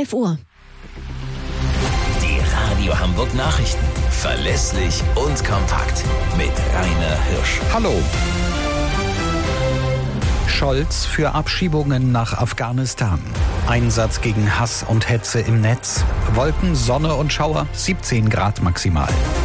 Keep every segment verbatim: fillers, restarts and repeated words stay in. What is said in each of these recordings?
elf Uhr. Die Radio Hamburg Nachrichten. Verlässlich und kompakt. Mit Rainer Hirsch. Hallo. Scholz für Abschiebungen nach Afghanistan. Einsatz gegen Hass und Hetze im Netz. Wolken, Sonne und Schauer, siebzehn Grad maximal.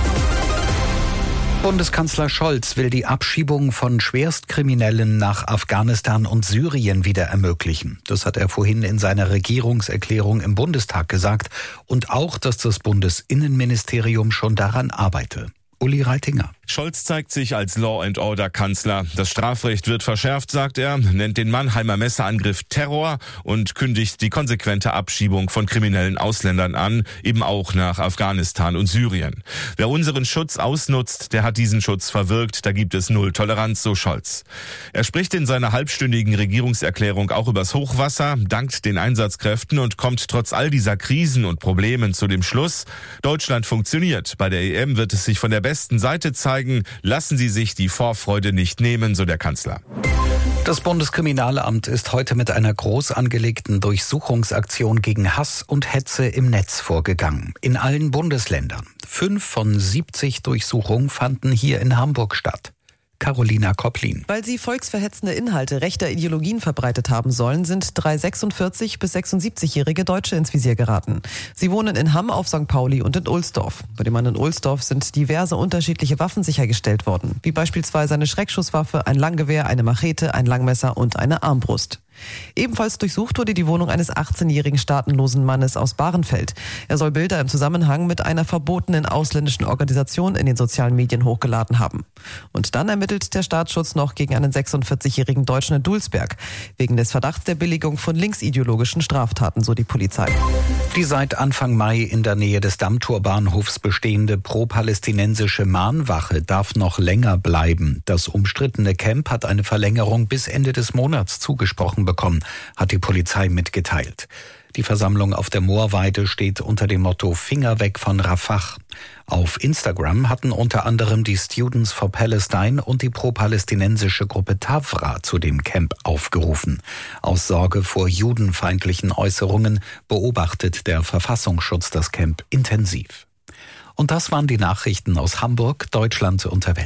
Bundeskanzler Scholz will die Abschiebung von Schwerstkriminellen nach Afghanistan und Syrien wieder ermöglichen. Das hat er vorhin in seiner Regierungserklärung im Bundestag gesagt. Und auch, dass das Bundesinnenministerium schon daran arbeite. Uli Reitinger. Scholz zeigt sich als Law-and-Order-Kanzler. Das Strafrecht wird verschärft, sagt er, nennt den Mannheimer Messerangriff Terror und kündigt die konsequente Abschiebung von kriminellen Ausländern an, eben auch nach Afghanistan und Syrien. Wer unseren Schutz ausnutzt, der hat diesen Schutz verwirkt. Da gibt es Null Toleranz, so Scholz. Er spricht in seiner halbstündigen Regierungserklärung auch übers Hochwasser, dankt den Einsatzkräften und kommt trotz all dieser Krisen und Problemen zu dem Schluss: Deutschland funktioniert. Bei der E M wird es sich von der besten Seite zeigen. Lassen Sie sich die Vorfreude nicht nehmen, so der Kanzler. Das Bundeskriminalamt ist heute mit einer groß angelegten Durchsuchungsaktion gegen Hass und Hetze im Netz vorgegangen. In allen Bundesländern. Fünf von siebzig Durchsuchungen fanden hier in Hamburg statt. Carolina Kopplin. Weil sie volksverhetzende Inhalte rechter Ideologien verbreitet haben sollen, sind drei sechsundvierzig- bis sechsundsiebzigjährige Deutsche ins Visier geraten. Sie wohnen in Hamm, auf Sankt Pauli und in Ohlsdorf. Bei dem Mann in Ohlsdorf sind diverse unterschiedliche Waffen sichergestellt worden, wie beispielsweise eine Schreckschusswaffe, ein Langgewehr, eine Machete, ein Langmesser und eine Armbrust. Ebenfalls durchsucht wurde die Wohnung eines achtzehnjährigen staatenlosen Mannes aus Bahrenfeld. Er soll Bilder im Zusammenhang mit einer verbotenen ausländischen Organisation in den sozialen Medien hochgeladen haben. Und dann ermittelt der Staatsschutz noch gegen einen sechsundvierzigjährigen Deutschen in Dulsberg, wegen des Verdachts der Billigung von linksideologischen Straftaten, so die Polizei. Die seit Anfang Mai in der Nähe des Dammtorbahnhofs bestehende pro-palästinensische Mahnwache darf noch länger bleiben. Das umstrittene Camp hat eine Verlängerung bis Ende des Monats zugesprochen bekommen, hat die Polizei mitgeteilt. Die Versammlung auf der Moorweide steht unter dem Motto Finger weg von Rafah. Auf Instagram hatten unter anderem die Students for Palestine und die pro-palästinensische Gruppe Tafra zu dem Camp aufgerufen. Aus Sorge vor judenfeindlichen Äußerungen beobachtet der Verfassungsschutz das Camp intensiv. Und das waren die Nachrichten aus Hamburg, Deutschland und der Welt.